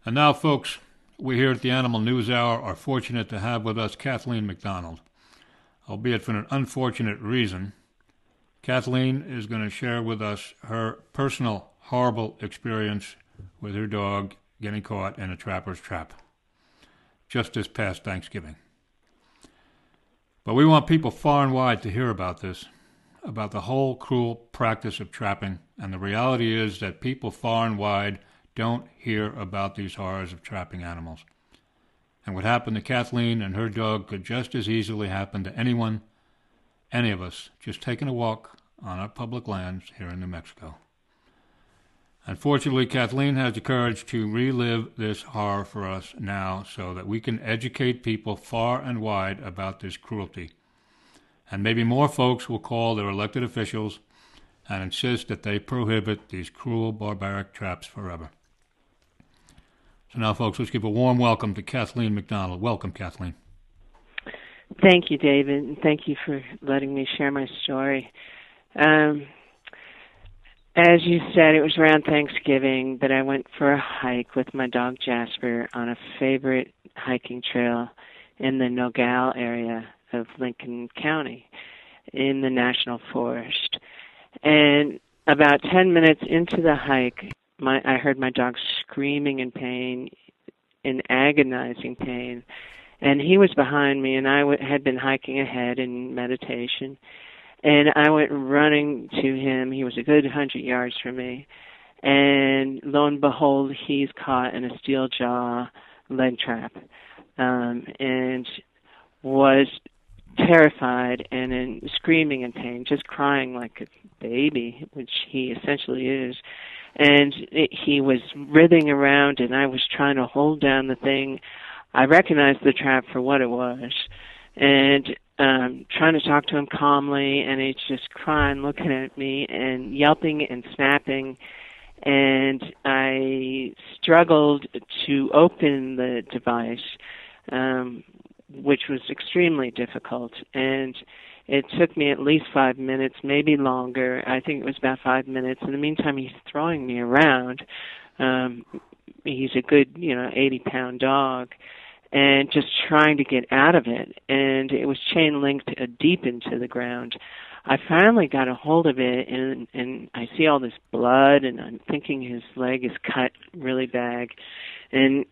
And now, folks, we here at the Animal News Hour are fortunate to have with us Kathleen McDonald. Albeit for an unfortunate reason, Kathleen is going to share with us her personal horrible experience with her dog getting caught in a trapper's trap just this past Thanksgiving. But we want people far and wide to hear about this, about the whole cruel practice of trapping, and the reality is that people far and wide don't hear about these horrors of trapping animals. And what happened to Kathleen and her dog could just as easily happen to anyone, any of us, just taking a walk on our public lands here in New Mexico. Unfortunately, Kathleen has the courage to relive this horror for us now so that we can educate people far and wide about this cruelty. And maybe more folks will call their elected officials and insist that they prohibit these cruel, barbaric traps forever. So now, folks, let's give a warm welcome to Kathleen McDonald. Welcome, Kathleen. Thank you, David, and thank you for letting me share my story. As you said, it was around Thanksgiving that I went for a hike with my dog Jasper on a favorite hiking trail in the Nogales area of Lincoln County in the National Forest. And about 10 minutes into the hike, I heard my dog screaming in pain, in agonizing pain. And he was behind me, and I had been hiking ahead in meditation. And I went running to him. He was a good 100 yards from me. And lo and behold, he's caught in a steel jaw leg trap and was terrified and screaming in pain, just crying like a baby, which he essentially is. And he was writhing around, and I was trying to hold down the thing. I recognized the trap for what it was, and trying to talk to him calmly, and he's just crying, looking at me, and yelping and snapping. And I struggled to open the device, which was extremely difficult. And it took me at least 5 minutes, maybe longer. I think it was about 5 minutes. In the meantime, he's throwing me around. He's a good, 80-pound dog, and just trying to get out of it. And it was chain linked deep into the ground. I finally got a hold of it, and I see all this blood, and I'm thinking his leg is cut really bad. And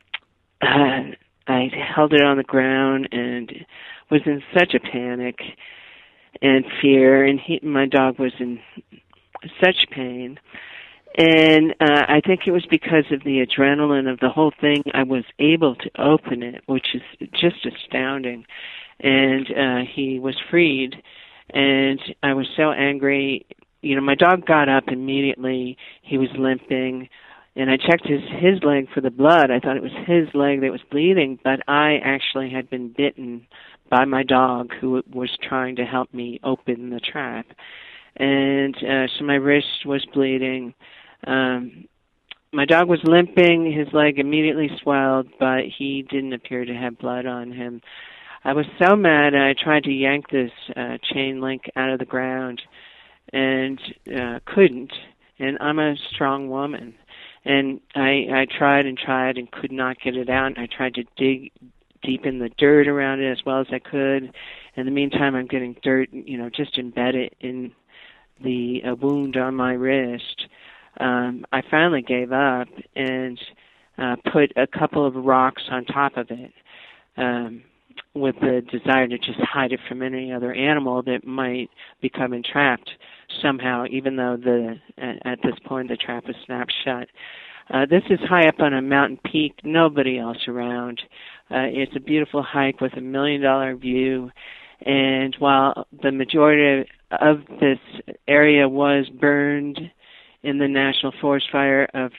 I held it on the ground and was in such a panic and fear, and my dog was in such pain. And I think it was because of the adrenaline of the whole thing, I was able to open it, which is just astounding. And he was freed, and I was so angry. My dog got up immediately. He was limping, and I checked his leg for the blood. I thought it was his leg that was bleeding, but I actually had been bitten by my dog, who was trying to help me open the trap. And so my wrist was bleeding. My dog was limping. His leg immediately swelled, but he didn't appear to have blood on him. I was so mad, I tried to yank this chain link out of the ground and couldn't. And I'm a strong woman. And I tried and could not get it out. I tried to dig deep in the dirt around it as well as I could. In the meantime, I'm getting dirt, just embedded in the wound on my wrist. I finally gave up and put a couple of rocks on top of it with the desire to just hide it from any other animal that might become entrapped somehow, even though at this point the trap was snapped shut. This is high up on a mountain peak, nobody else around. It's a beautiful hike with $1 million view, and while the majority of this area was burned in the National Forest Fire of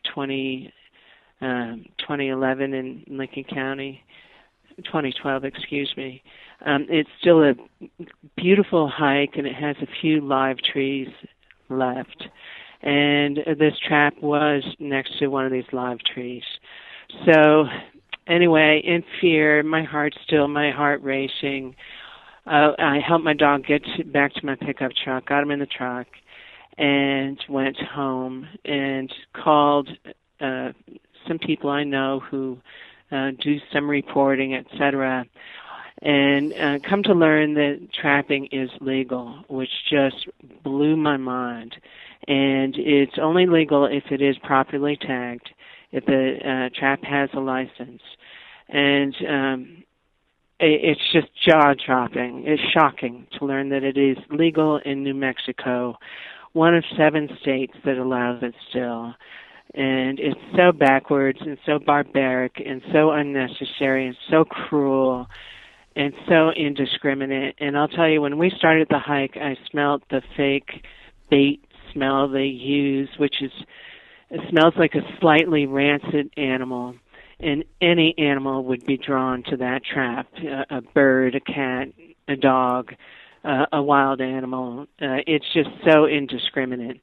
2011 in Lincoln County, 2012, excuse me. It's still a beautiful hike, and it has a few live trees left. And this trap was next to one of these live trees. So anyway, in fear, my heart racing. I helped my dog get back to my pickup truck, got him in the truck, and went home and called some people I know who do some reporting, etc., and come to learn that trapping is legal, which just blew my mind. And it's only legal if it is properly tagged, if the trap has a license. And it's just jaw-dropping. It's shocking to learn that it is legal in New Mexico, one of 7 states that allows it still. And it's so backwards and so barbaric and so unnecessary and so cruel and so indiscriminate. And I'll tell you, when we started the hike, I smelled the fake bait smell they use, which is, it smells like a slightly rancid animal. And any animal would be drawn to that trap, a bird, a cat, a dog, a wild animal. It's just so indiscriminate.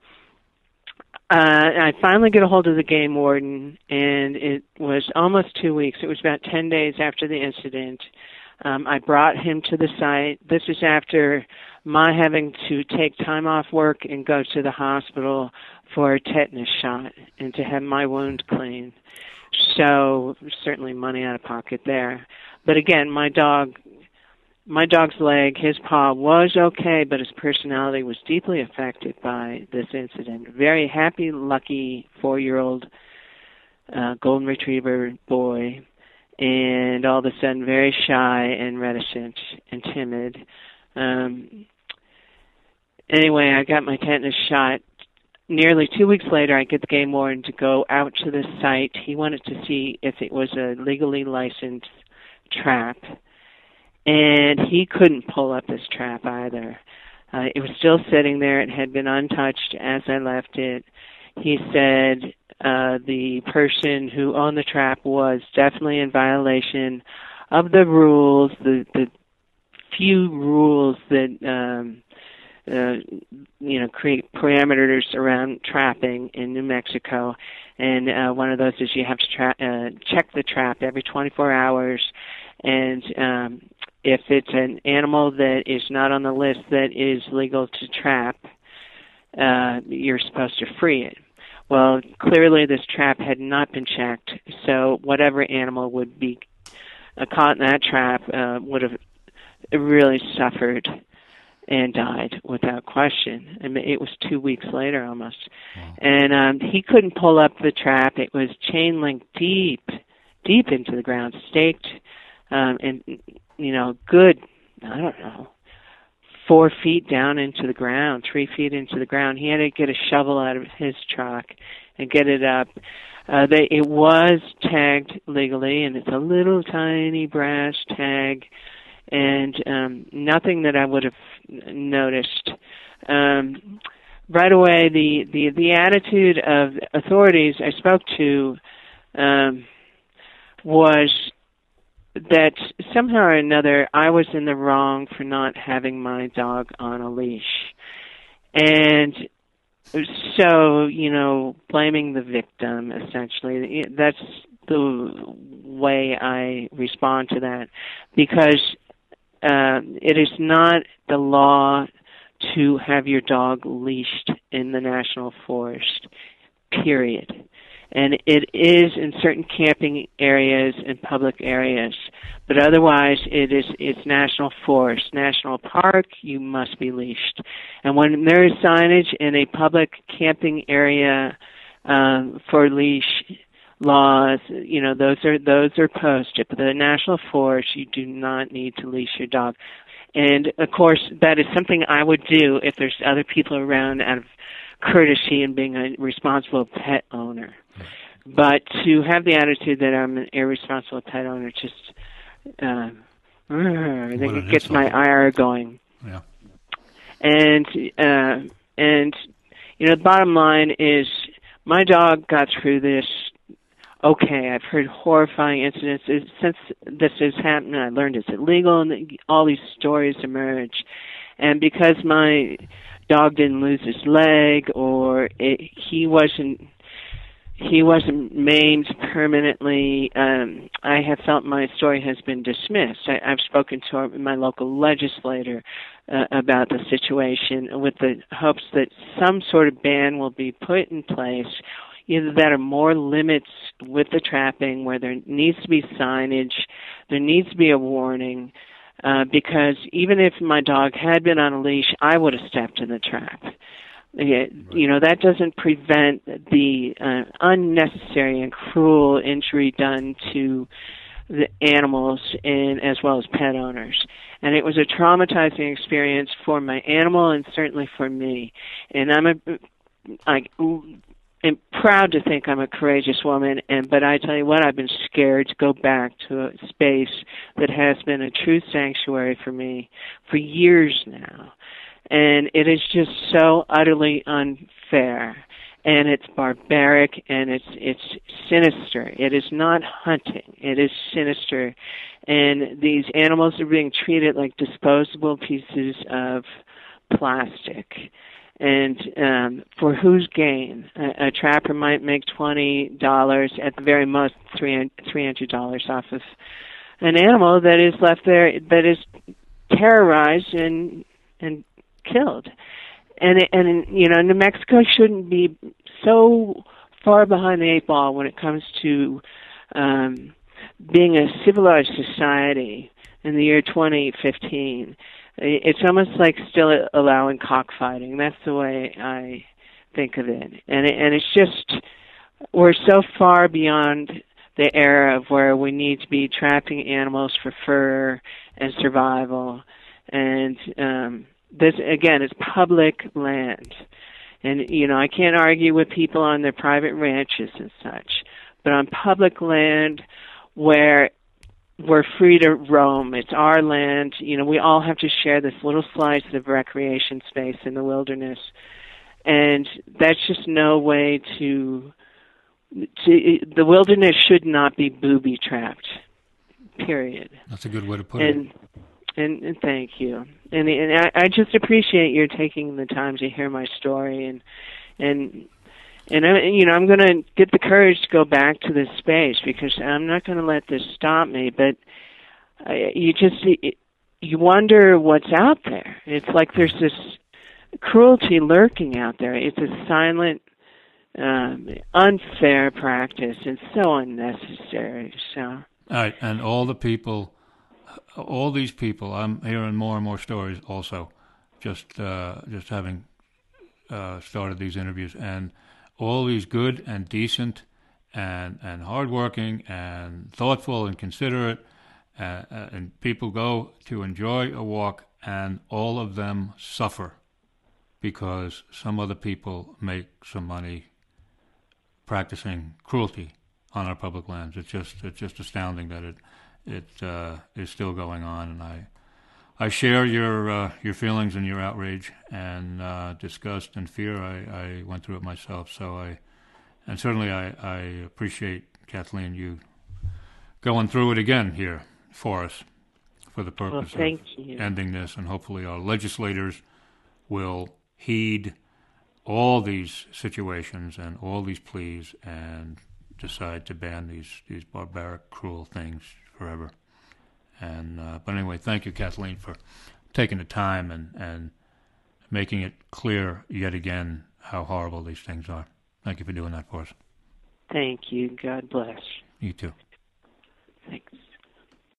I finally get a hold of the game warden, and it was almost 2 weeks. It was about 10 days after the incident. I brought him to the site. This is after my having to take time off work and go to the hospital for a tetanus shot and to have my wound cleaned. So certainly money out of pocket there. But again, my dog's leg, his paw was okay, but his personality was deeply affected by this incident. Very happy, lucky 4-year-old golden retriever boy, and all of a sudden very shy and reticent and timid. Anyway, I got my tetanus shot. Nearly 2 weeks later, I get the game warden to go out to the site. He wanted to see if it was a legally licensed trap. And he couldn't pull up this trap either. It was still sitting there. It had been untouched as I left it. He said the person who owned the trap was definitely in violation of the rules, the few rules that create parameters around trapping in New Mexico. And one of those is you have to check the trap every 24 hours. And if it's an animal that is not on the list that is legal to trap, you're supposed to free it. Well, clearly this trap had not been checked, so whatever animal would be caught in that trap would have really suffered and died without question. I mean, it was 2 weeks later almost. Wow. And he couldn't pull up the trap. It was chain linked deep into the ground, staked, and, good, 4 feet down into the ground, 3 feet into the ground. He had to get a shovel out of his truck and get it up. It was tagged legally, and it's a little tiny brass tag, and nothing that I would have noticed. Right away, the attitude of authorities I spoke to was that somehow or another I was in the wrong for not having my dog on a leash. And so, blaming the victim, essentially, that's the way I respond to that, because it is not the law to have your dog leashed in the national forest, period. And it is in certain camping areas and public areas, but otherwise it's national forest, national park. You must be leashed. And when there is signage in a public camping area for leash laws, those are posted. But the national forest, you do not need to leash your dog. And of course, that is something I would do if there's other people around out of courtesy and being a responsible pet owner. But to have the attitude that I'm an irresponsible pet owner just I think it gets my ire going. Yeah. And the bottom line is my dog got through this okay. I've heard horrifying incidents. Since this has happened, I learned it's illegal, and all these stories emerge. And because my dog didn't lose his leg, or he wasn't maimed permanently, I have felt my story has been dismissed. I've spoken to my local legislator about the situation with the hopes that some sort of ban will be put in place, either that or more limits with the trapping, where there needs to be signage, there needs to be a warning, because even if my dog had been on a leash, I would have stepped in the trap. That doesn't prevent the unnecessary and cruel injury done to the animals and as well as pet owners. And it was a traumatizing experience for my animal and certainly for me. And I am proud to think I'm a courageous woman, but I tell you what, I've been scared to go back to a space that has been a true sanctuary for me for years now. And it is just so utterly unfair, and it's barbaric, and it's sinister. It is not hunting. It is sinister. And these animals are being treated like disposable pieces of plastic. And for whose gain? A trapper might make $20, at the very most $300 off of an animal that is left there, that is terrorized and killed. And New Mexico shouldn't be so far behind the eight ball when it comes to being a civilized society in the year 2015. It's almost like still allowing cockfighting. That's the way I think of it. And it's just, we're so far beyond the era of where we need to be trapping animals for fur and survival. And this, again, is public land. And, I can't argue with people on their private ranches and such. But on public land where we're free to roam, it's our land, we all have to share this little slice of recreation space in the wilderness. And that's just no way to the wilderness should not be booby-trapped, period. That's a good way to put it. And thank you. And I just appreciate your taking the time to hear my story, and I'm going to get the courage to go back to this space, because I'm not going to let this stop me. But you wonder what's out there. It's like there's this cruelty lurking out there. It's a silent, unfair practice, and so unnecessary. So. All right, and all these people, I'm hearing more and more stories also, just having started these interviews, and all these good and decent and hardworking and thoughtful and considerate, and people go to enjoy a walk, and all of them suffer because some other people make some money practicing cruelty on our public lands. It's just astounding that it is still going on, and I share your feelings and your outrage and disgust and fear. I went through it myself, so I appreciate, Kathleen, you going through it again here for us, for the purpose of ending this, and hopefully our legislators will heed all these situations and all these pleas and decide to ban these barbaric, cruel things forever. And but anyway, thank you, Kathleen, for taking the time and making it clear yet again how horrible these things are. Thank you for doing that for us. Thank you. God bless. You too. Thanks.